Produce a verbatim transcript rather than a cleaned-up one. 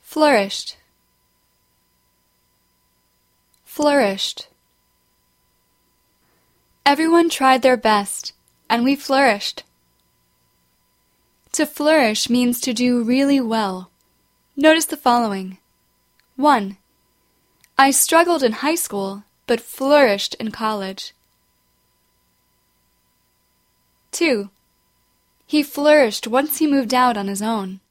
Flourished. Flourished. Everyone tried their best, and we flourished. To flourish means to do really well. Notice the following. one. I struggled in high school, but flourished in college. two. He flourished once he moved out on his own.